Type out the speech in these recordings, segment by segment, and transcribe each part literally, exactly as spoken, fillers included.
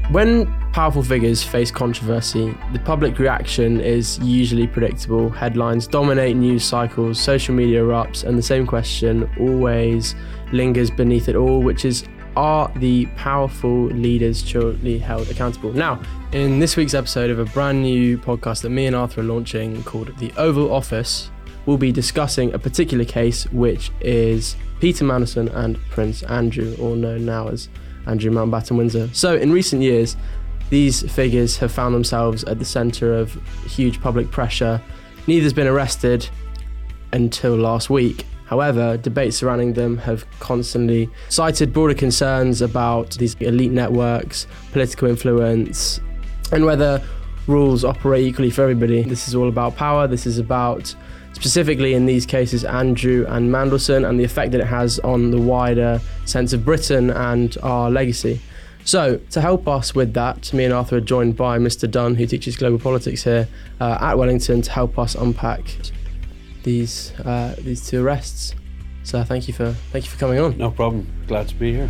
When powerful figures face controversy, the public reaction is usually predictable. Headlines dominate news cycles, social media erupts, and the same question always lingers beneath it all, which is, are the powerful leaders truly held accountable? Now, in this week's episode of a brand new podcast that me and Arthur are launching called The Oval Office, we'll be discussing a particular case, which is Peter Mandelson and Prince Andrew, all known now as Andrew Mountbatten Windsor. So in recent years, these figures have found themselves at the centre of huge public pressure. Neither's been arrested until last week. However, debates surrounding them have constantly cited broader concerns about these elite networks, political influence, and whether rules operate equally for everybody. This is all about power. This is about, specifically in these cases, Andrew and Mandelson, and the effect that it has on the wider sense of Britain and our legacy. So, to help us with that, me and Arthur are joined by Mister Dunn, who teaches global politics here uh, at Wellington, to help us unpack these uh, these two arrests. So, thank you for thank you for coming on. No problem. Glad to be here.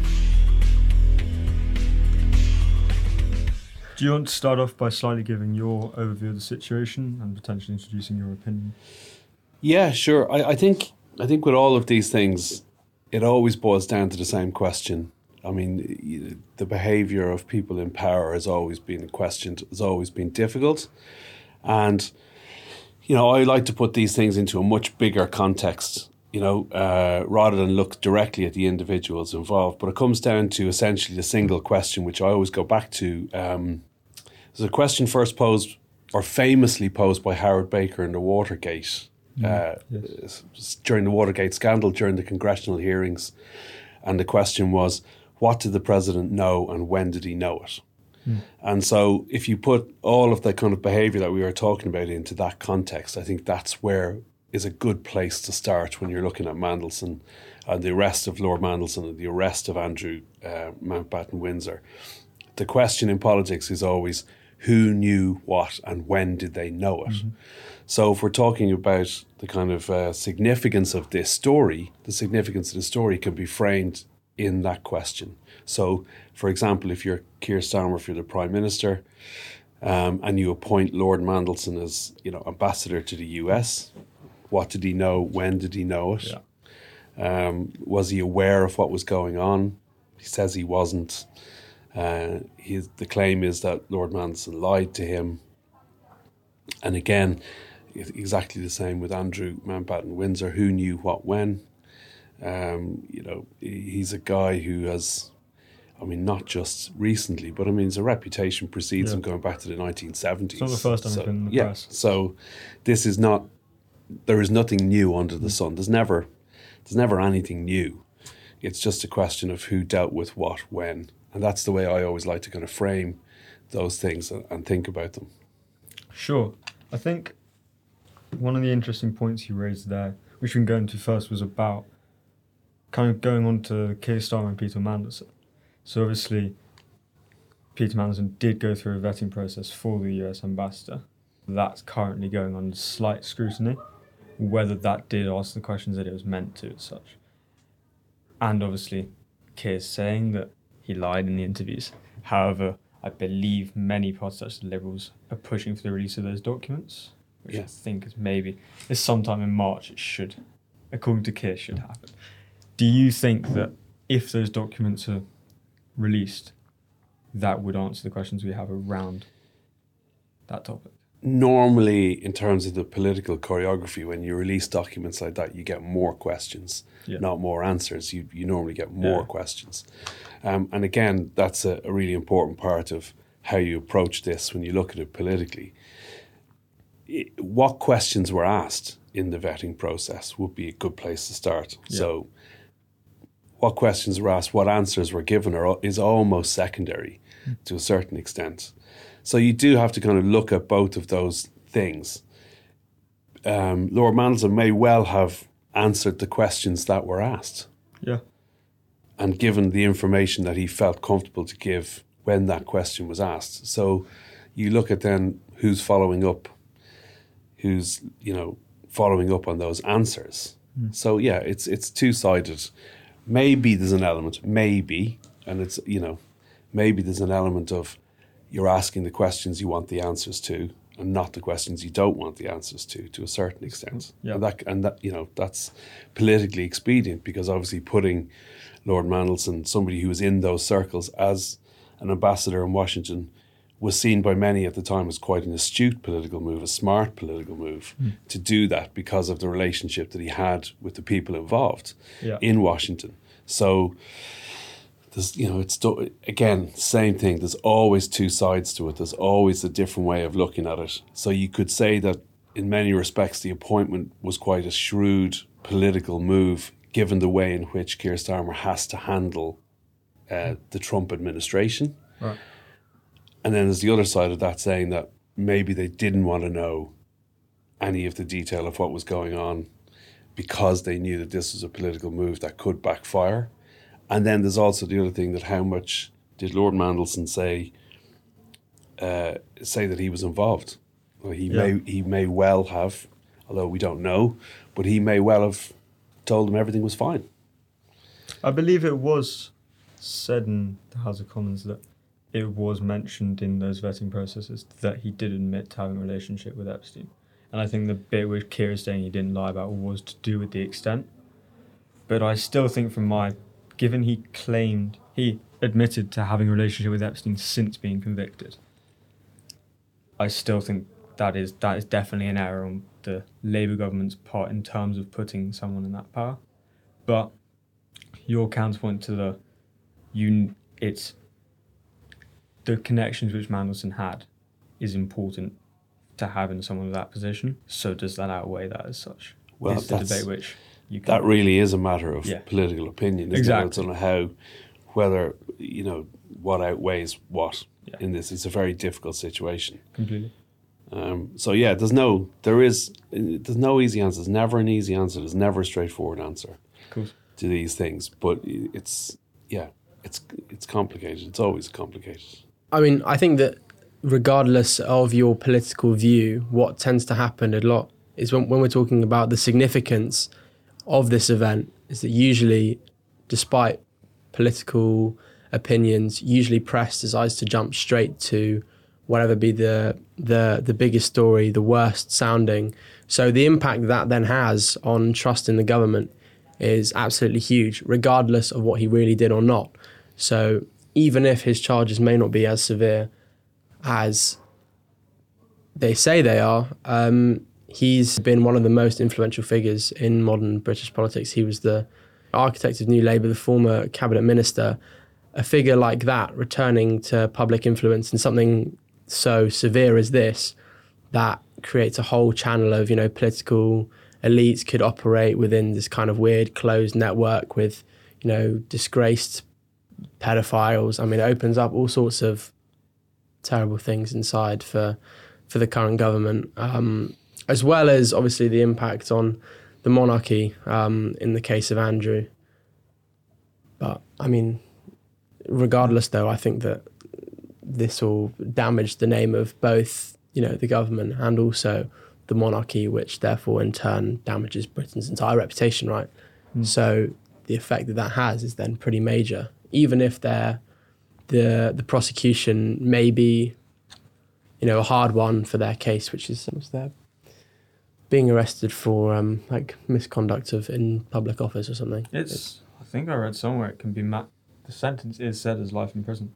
Do you want to start off by slightly giving your overview of the situation and potentially introducing your opinion? Yeah, sure. I, I think I think with all of these things, it always boils down to the same question. I mean, the behaviour of people in power has always been questioned, has always been difficult. And, you know, I like to put these things into a much bigger context, you know, uh, rather than look directly at the individuals involved. But it comes down to essentially the single question, which I always go back to. Um, there's a question first posed, or famously posed, by Howard Baker in the Watergate. Uh, yes. During the Watergate scandal, during the congressional hearings. And the question was, what did the president know and when did he know it? Mm. And so if you put all of the kind of behaviour that we were talking about into that context, I think that's where is a good place to start when you're looking at Mandelson and the arrest of Lord Mandelson and the arrest of Andrew uh, Mountbatten Windsor. The question in politics is always, who knew what and when did they know it? Mm-hmm. So if we're talking about the kind of uh, significance of this story, the significance of the story can be framed in that question. So, for example, if you're Keir Starmer, if you're the Prime Minister, um, and you appoint Lord Mandelson as, you know, ambassador to the U S, what did he know? When did he know it? Yeah. Um, was he aware of what was going on? He says he wasn't. Uh, his, the claim is that Lord Mandelson lied to him. And again, exactly the same with Andrew Mountbatten Windsor. Who knew what when? Um, you know, he's a guy who has, I mean, not just recently, but I mean, his reputation precedes yeah. him going back to the nineteen seventies. It's not the first time so, he's been in the yeah, press. So this is not, there is nothing new under the sun. There's never, there's never anything new. It's just a question of who dealt with what when. And that's the way I always like to kind of frame those things and, and think about them. Sure. I think one of the interesting points you raised there, which we can go into first, was about kind of going on to Keir Starmer and Peter Mandelson. So obviously, Peter Mandelson did go through a vetting process for the U S ambassador. That's currently going on slight scrutiny, whether that did ask the questions that it was meant to as such. And obviously, Keir's saying that he lied in the interviews. However, I believe many parties, such as the Liberals, are pushing for the release of those documents, which yeah. I think is maybe is sometime in March. It should, according to Keir, should happen. Do you think that if those documents are released, that would answer the questions we have around that topic? Normally, in terms of the political choreography, when you release documents like that, you get more questions, yeah. not more answers. You you normally get more yeah. questions. Um, and again, that's a, a really important part of how you approach this when you look at it politically. It, what questions were asked in the vetting process would be a good place to start. Yeah. So what questions were asked, what answers were given are, is almost secondary mm. to a certain extent. So you do have to kind of look at both of those things. Um, Lord Mandelson may well have answered the questions that were asked. Yeah. And given the information that he felt comfortable to give when that question was asked. So you look at then who's following up, who's, you know, following up on those answers. Mm. So yeah, it's it's two-sided. Maybe there's an element, maybe, and it's, you know, maybe there's an element of you're asking the questions you want the answers to, and not the questions you don't want the answers to, to a certain extent. Yeah. And that, and that, you know, that's politically expedient, because obviously putting Lord Mandelson, somebody who was in those circles as an ambassador in Washington, was seen by many at the time as quite an astute political move, a smart political move mm. to do that, because of the relationship that he had with the people involved yeah. in Washington. So, there's, you know, it's again, same thing. There's always two sides to it. There's always a different way of looking at it. So you could say that in many respects, the appointment was quite a shrewd political move, given the way in which Keir Starmer has to handle uh, the Trump administration. Right. And then there's the other side of that, saying that maybe they didn't want to know any of the detail of what was going on, because they knew that this was a political move that could backfire. And then there's also the other thing, that how much did Lord Mandelson say uh, say that he was involved? Well, he Yeah. may he may well have, although we don't know, but he may well have told them everything was fine. I believe it was said in the House of Commons that it was mentioned in those vetting processes that he did admit to having a relationship with Epstein. And I think the bit which Keir is saying he didn't lie about was to do with the extent. But I still think from my, given he claimed, he admitted to having a relationship with Epstein since being convicted, I still think that is that is definitely an error on the Labour government's part in terms of putting someone in that power. But your counterpoint to the, you, it's, the connections which Mandelson had is important to have in someone of that position. So does that outweigh that as such? Well, it's the that's, debate which you can... that really is a matter of Yeah. political opinion. Isn't Exactly. it? It's on how, whether, you know, what outweighs what Yeah. in this. It's a very difficult situation. Completely. Um, so yeah, there's no, there is, there's no easy answer. There's never an easy answer. There's never a straightforward answer Of course. to these things. But it's, yeah, it's it's complicated. It's always complicated. I mean, I think that regardless of your political view, what tends to happen a lot is when, when we're talking about the significance of this event, is that usually, despite political opinions, usually press decides to jump straight to whatever be the the the biggest story, the worst sounding. So the impact that then has on trust in the government is absolutely huge, regardless of what he really did or not. So even if his charges may not be as severe as they say they are, um, he's been one of the most influential figures in modern British politics. He was the architect of New Labour, the former cabinet minister. A figure like that returning to public influence in something so severe as this, that creates a whole channel of, you know, political elites could operate within this kind of weird closed network with, you know, disgraced pedophiles. I mean, it opens up all sorts of terrible things inside for for the current government, um, as well as obviously the impact on the monarchy um, in the case of Andrew. But I mean, regardless though, I think that this will damage the name of both, you know, the government and also the monarchy, which therefore in turn damages Britain's entire reputation, right? Mm. So the effect that that has is then pretty major, even if they're, the the prosecution may be, you know, a hard one for their case, which is what's their being arrested for um, like misconduct of in public office or something. It's, it's I think I read somewhere it can be ma- the sentence is said as life in prison.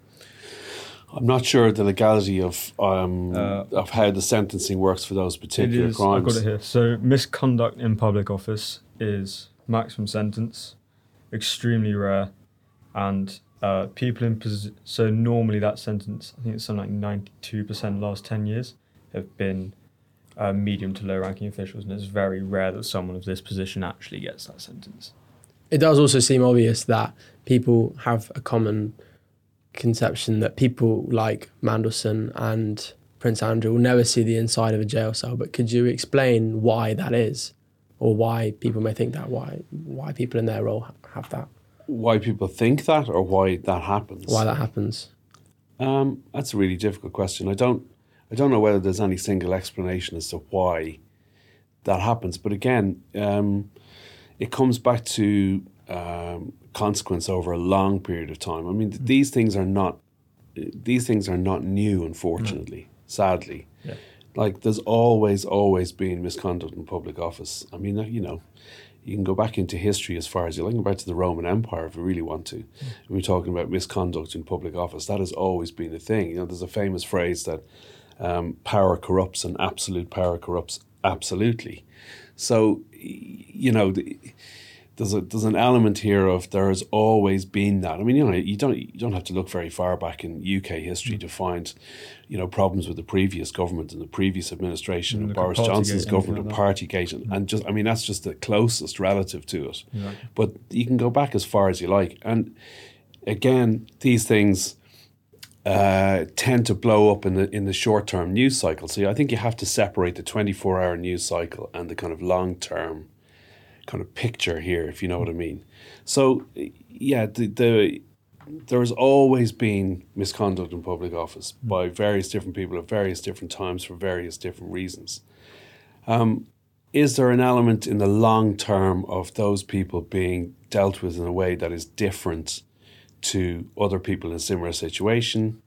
I'm not sure the legality of um, uh, of how the sentencing works for those particular it is, crimes. I've got it here. So misconduct in public office is maximum sentence, extremely rare, and uh, people in posi- so normally that sentence, I think it's something like ninety-two percent last ten years, have been uh, medium to low ranking officials, and it's very rare that someone of this position actually gets that sentence. It does also seem obvious that people have a common conception that people like Mandelson and Prince Andrew will never see the inside of a jail cell. But could you explain why that is, or why people may think that? Why why people in their role have that? Why people think that, or why that happens? Why that happens? Um, that's a really difficult question. I don't I don't know whether there's any single explanation as to why that happens. But again, um, it comes back to um, consequence over a long period of time. I mean, th- these things are not these things are not new, unfortunately, no. sadly. Yeah. Like, there's always, always been misconduct in public office. I mean, you know, you can go back into history as far as you like, go back to the Roman Empire if you really want to. Mm. When we're talking about misconduct in public office, that has always been a thing. You know, there's a famous phrase that um, power corrupts and absolute power corrupts absolutely. So, you know, the, there's a there's an element here of there has always been that. I mean, you know, you don't you don't have to look very far back in U K history mm. to find, you know, problems with the previous government and the previous administration and, and Boris Johnson's government like and Partygate and, mm. and just I mean that's just the closest relative to it. Yeah. But you can go back as far as you like, and again, these things uh, tend to blow up in the in the short term news cycle. So I think you have to separate the twenty-four hour news cycle and the kind of long term kind of picture here, if you know what I mean. So, yeah, the, the there has always been misconduct in public office mm. by various different people at various different times for various different reasons. Um, is there an element in the long term of those people being dealt with in a way that is different to other people in a similar situation?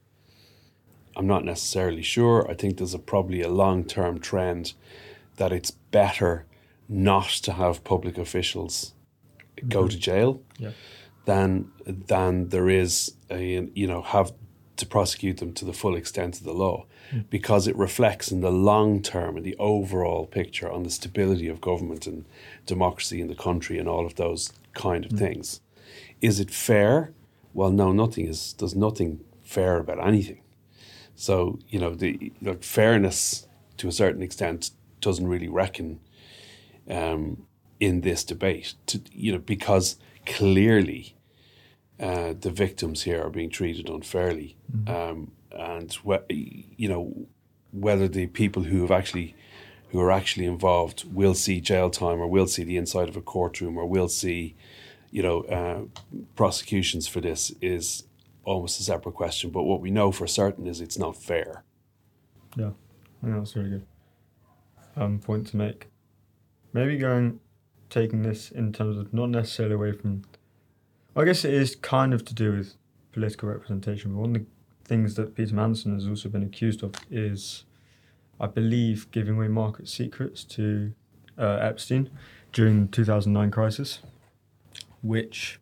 I'm not necessarily sure. I think there's a, probably a long-term trend that it's better not to have public officials mm-hmm. go to jail yeah. than than there is a, you know, have to prosecute them to the full extent of the law mm. because it reflects in the long term and the overall picture on the stability of government and democracy in the country and all of those kind of mm. things. Is it fair? Well, no, nothing is. There's nothing fair about anything. So, you know, the like, fairness to a certain extent doesn't really reckon Um, in this debate, to, you know, because clearly uh, the victims here are being treated unfairly, mm-hmm. um, and wh- you know whether the people who have actually who are actually involved will see jail time or will see the inside of a courtroom or will see, you know, uh, prosecutions for this is almost a separate question. But what we know for certain is it's not fair. Yeah, I think that's a really good um, point to make. Maybe going, taking this in terms of not necessarily away from, I guess it is kind of to do with political representation, but one of the things that Peter Mandelson has also been accused of is, I believe, giving away market secrets to uh, Epstein during the two thousand nine crisis, which,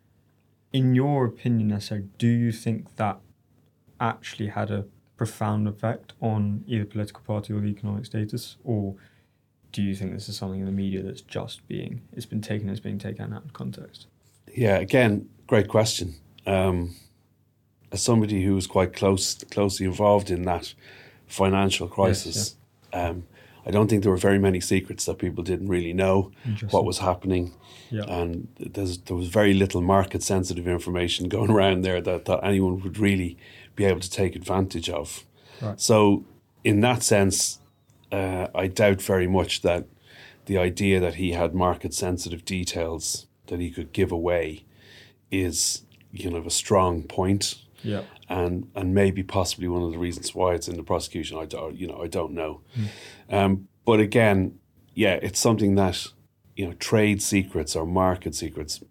in your opinion, necessarily, do you think that actually had a profound effect on either political party or the economic status, or do you think this is something in the media that's just being, it's been taken as being taken out of context? Yeah, again, great question. Um, as somebody who was quite close, closely involved in that financial crisis, yes, yeah. um, I don't think there were very many secrets that people didn't really know what was happening. Yeah. And there's, there was very little market-sensitive information going around there that, that anyone would really be able to take advantage of. Right. So in that sense, Uh, I doubt very much that the idea that he had market-sensitive details that he could give away is, you know, a strong point. Yeah. And and maybe possibly one of the reasons why it's in the prosecution. I don't, you know, I don't know. Mm. Um, but again, yeah, it's something that, you know, trade secrets or market secrets,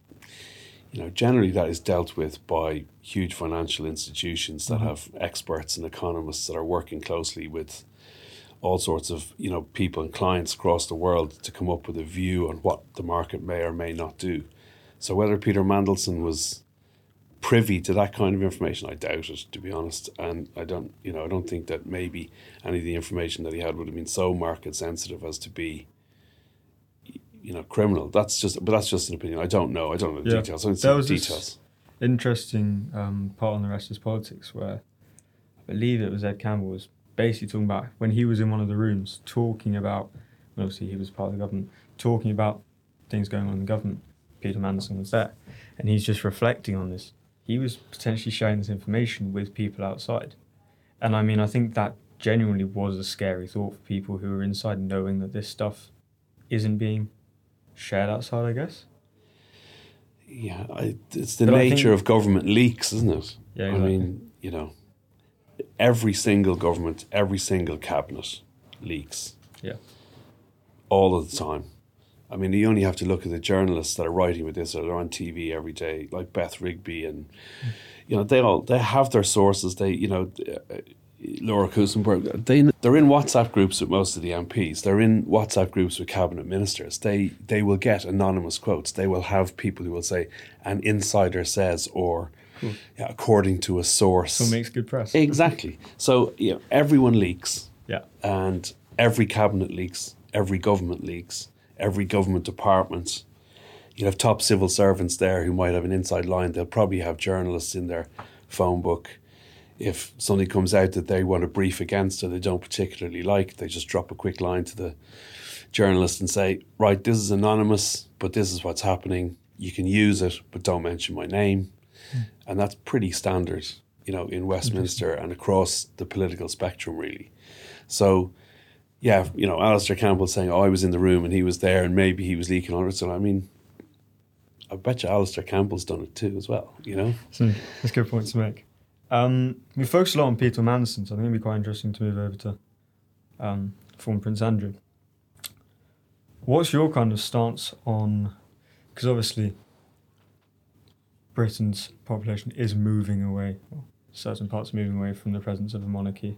you know, generally that is dealt with by huge financial institutions that mm-hmm. have experts and economists that are working closely with all sorts of, you know, people and clients across the world to come up with a view on what the market may or may not do. So whether Peter Mandelson was privy to that kind of information, I doubt it, to be honest. And I don't, you know, I don't think that maybe any of the information that he had would have been so market sensitive as to be, you know, criminal. That's just, but that's just an opinion. I don't know. I don't know the yeah. details. I don't see there was the details. This interesting um, part on The Rest is Politics where I believe it was Ed Campbell was basically talking about when he was in one of the rooms talking about, obviously he was part of the government, talking about things going on in the government. Peter Mandelson was there, and he's just reflecting on this. He was potentially sharing this information with people outside. And I mean, I think that genuinely was a scary thought for people who are inside, knowing that this stuff isn't being shared outside, I guess. Yeah, I, it's the but nature think, of government leaks, isn't it? Yeah, exactly. I mean, you know, every single government, every single cabinet leaks. Yeah. All of the time. I mean, you only have to look at the journalists that are writing with this, or they're on T V every day, like Beth Rigby, and you know they all they have their sources. They, you know, uh, Laura Kusenberg, they they're in WhatsApp groups with most of the M Ps. They're in WhatsApp groups with cabinet ministers. They they will get anonymous quotes. They will have people who will say, "An insider says," or cool. yeah, according to a source. So it makes good press. Exactly. So you know, everyone leaks. Yeah. And every cabinet leaks. Every government leaks. Every government department. You have top civil servants there who might have an inside line. They'll probably have journalists in their phone book. If something comes out that they want to brief against or they don't particularly like, they just drop a quick line to the journalist and say, right, this is anonymous, but this is what's happening. You can use it, but don't mention my name. Mm. And that's pretty standard, you know, in Westminster and across the political spectrum, really. So, yeah, you know, Alistair Campbell saying, oh, I was in the room and he was there and maybe he was leaking on it. So, I mean, I bet you Alistair Campbell's done it too as well, you know? So, that's a good point to make. Um, we focused a lot on Peter Mandelson, so I think it'd be quite interesting to move over to um, former Prince Andrew. What's your kind of stance on, because obviously Britain's population is moving away, or certain parts are moving away from the presence of a monarchy.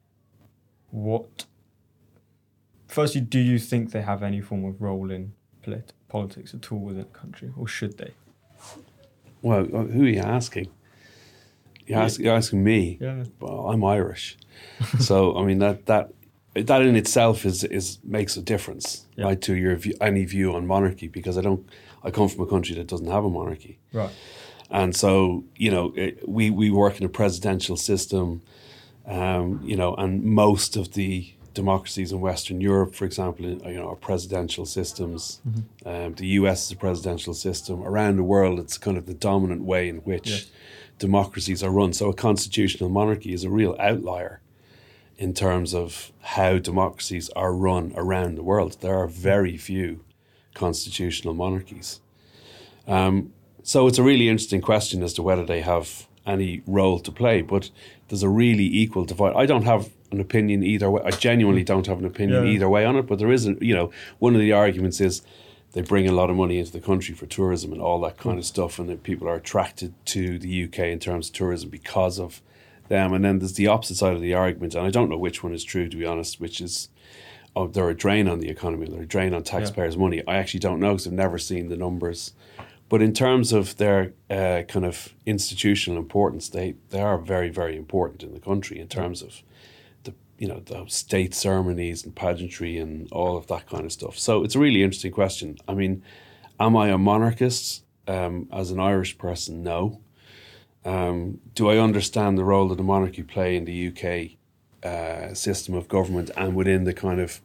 What, firstly, do you think they have any form of role in polit- politics at all within the country, or should they? Well, who are you asking? You're, ask, you're asking me. Yeah. Well, I'm Irish, so I mean that that that in itself is is makes a difference, yeah. right, to your view, any view on monarchy, because I don't. I come from a country that doesn't have a monarchy, right, and so you know it, we we work in a presidential system, um, you know, and most of the democracies in Western Europe, for example, you know, are presidential systems. Mm-hmm. Um, the U S is a presidential system. Around the world, it's kind of the dominant way in which. Yeah. democracies are run. So a constitutional monarchy is a real outlier in terms of how democracies are run around the world. There are very few constitutional monarchies. Um, so it's a really interesting question as to whether they have any role to play, but there's a really equal divide. I don't have an opinion either way. I genuinely don't have an opinion yeah. either way on it, but there isn't, you know, one of the arguments is they bring a lot of money into the country for tourism and all that kind of stuff, and that people are attracted to the U K in terms of tourism because of them. And then there's the opposite side of the argument, and I don't know which one is true, to be honest, which is, oh, they're a drain on the economy, they're a drain on taxpayers' yeah. money. I actually don't know because I've never seen the numbers. But in terms of their uh, kind of institutional importance, they, they are very, very important in the country in terms of you know, the state ceremonies and pageantry and all of that kind of stuff. So it's a really interesting question. I mean, am I a monarchist? Um, as an Irish person, no. Um, do I understand the role that the monarchy play in the U K uh, system of government and within the kind of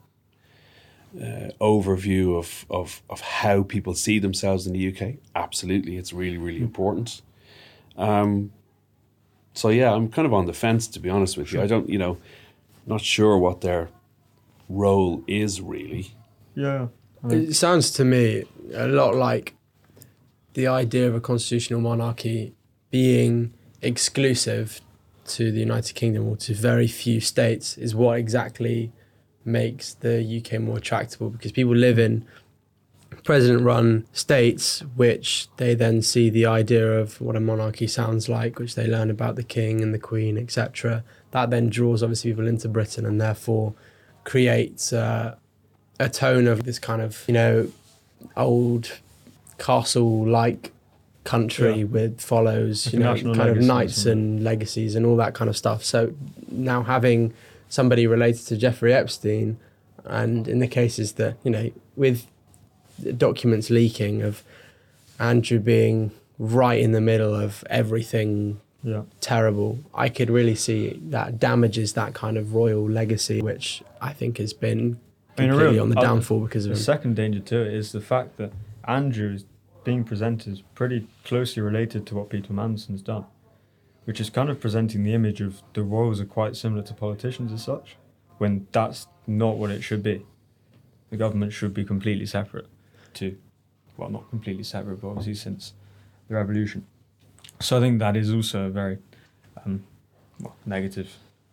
uh, overview of, of, of how people see themselves in the U K? Absolutely, it's really, really important. Um, so yeah, I'm kind of on the fence, to be honest with you. I don't, you know, not sure what their role is really. Yeah. I mean, it sounds to me a lot like the idea of a constitutional monarchy being exclusive to the United Kingdom or to very few states is what exactly makes the U K more attractable, because people live in president-run states which they then see the idea of what a monarchy sounds like, which they learn about the king and the queen, et cetera. That then draws obviously people into Britain and therefore creates uh, a tone of this kind of, you know, old castle-like country yeah. with follows, like you know, kind of knights and legacies and all that kind of stuff. So now having somebody related to Jeffrey Epstein, and in the cases that, you know, with documents leaking of Andrew being right in the middle of everything yeah. terrible, I could really see that damages that kind of royal legacy, which I think has been completely I mean, real, on the downfall uh, because of the him. second danger to it is the fact that Andrew is being presented as pretty closely related to what Peter Mandelson's done, which is kind of presenting the image of the royals are quite similar to politicians as such, when that's not what it should be. The government should be completely separate to, well, not completely separate, but obviously since the revolution. So I think that is also a very um, well, negative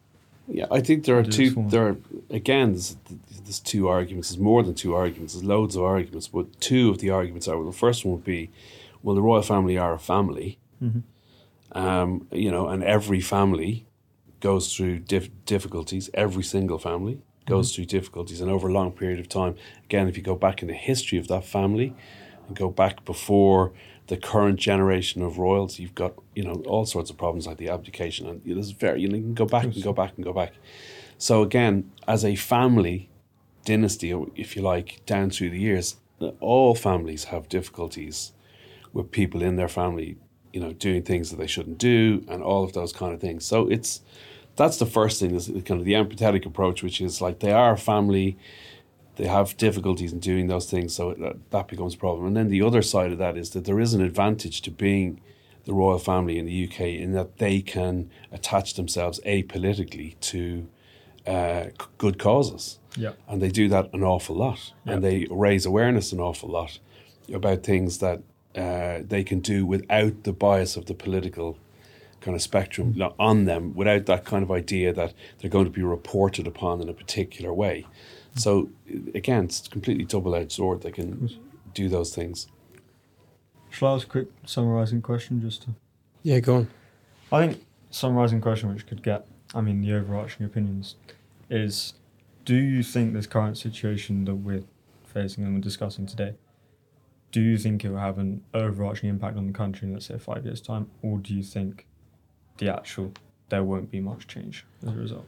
Yeah, I think there are It is two. one. There are again. There's, there's two arguments. There's more than two arguments. There's loads of arguments, but two of the arguments are. Well, the first one would be, well, the royal family are a family, Mhm. um, you know, and every family goes through dif- difficulties. Every single family goes through difficulties, and over a long period of time. Again, if you go back in the history of that family, and go back before the current generation of royals, you've got, you know, all sorts of problems like the abdication, and you know, this is very, you know, you can go back and go back and go back. So again, as a family dynasty, if you like, down through the years, all families have difficulties with people in their family, you know, doing things that they shouldn't do, and all of those kind of things. So it's that's the first thing, is kind of the empathetic approach, which is like they are a family. They have difficulties in doing those things, so it, that becomes a problem. And then the other side of that is that there is an advantage to being the royal family in the U K in that they can attach themselves apolitically to uh, c- good causes. Yeah. And they do that an awful lot. Yeah. And they raise awareness an awful lot about things that uh, they can do without the bias of the political kind of spectrum Mm. on them, without that kind of idea that they're going to be reported upon in a particular way. So again, it's a completely double-edged sword. They can do those things. Shall I ask a quick summarising question just to... Yeah, go on. I think summarising question which could get, I mean, the overarching opinions is, do you think this current situation that we're facing and we're discussing today, do you think it will have an overarching impact on the country in, let's say, five years' time? Or do you think the actual, there won't be much change as a result?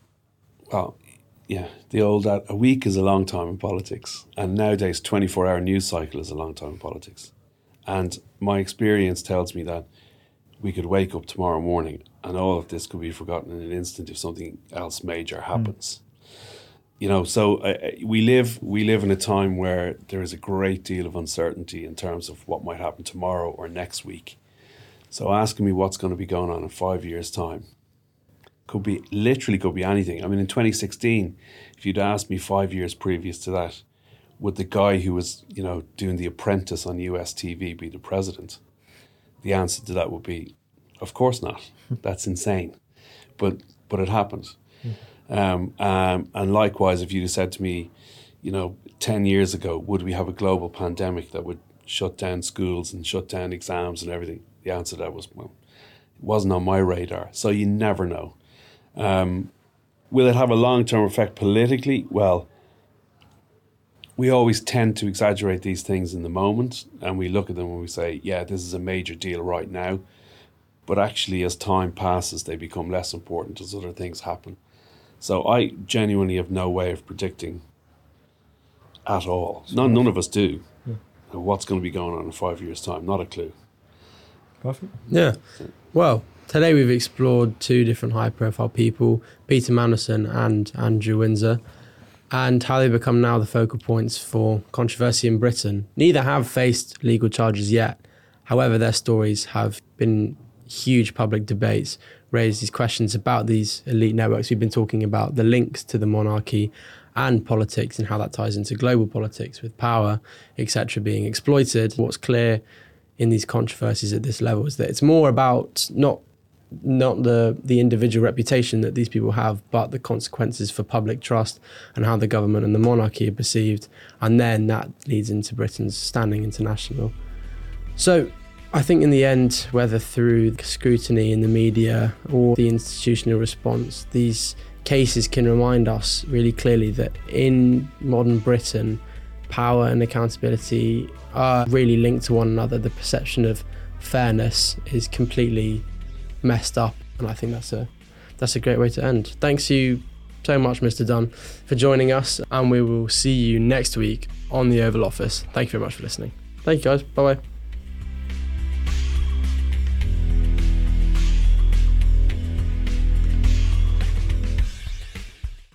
Well, yeah, the old that a week is a long time in politics, and nowadays twenty-four hour news cycle is a long time in politics. And my experience tells me that we could wake up tomorrow morning and all of this could be forgotten in an instant if something else major happens. Mm. You know, so uh, we live we live in a time where there is a great deal of uncertainty in terms of what might happen tomorrow or next week. So asking me what's going to be going on in five years' time could be, literally could be anything. I mean, in twenty sixteen, if you'd asked me five years previous to that, would the guy who was, you know, doing The Apprentice on U S T V be the president? The answer to that would be, of course not. That's insane. But but it happened. Mm. Um, um, and likewise, if you'd have said to me, you know, ten years ago, would we have a global pandemic that would shut down schools and shut down exams and everything? The answer to that was, well, it wasn't on my radar. So you never know. Um, will it have a long-term effect politically? Well, we always tend to exaggerate these things in the moment, and we look at them and we say, yeah, this is a major deal right now. But actually, as time passes, they become less important as other things happen. So I genuinely have no way of predicting at all. None, none of us do. Yeah. What's going to be going on in five years' time? Not a clue. Perfect. Yeah. Well, today we've explored two different high-profile people, Peter Mandelson and Andrew Windsor, and how they become now the focal points for controversy in Britain. Neither have faced legal charges yet. However, their stories have been huge public debates, raised these questions about these elite networks. We've been talking about the links to the monarchy and politics and how that ties into global politics with power, et cetera, being exploited. What's clear in these controversies at this level is that it's more about not not the the individual reputation that these people have, but the consequences for public trust and how the government and the monarchy are perceived. And then that leads into Britain's standing international. So I think in the end, whether through scrutiny in the media or the institutional response, these cases can remind us really clearly that in modern Britain, power and accountability are really linked to one another. The perception of fairness is completely messed up, and I think that's a that's a great way to end. Thanks you so much, Mister Dunn, for joining us, and we will see you next week on the Oval Office. Thank you very much for listening. Thank you, guys. Bye bye.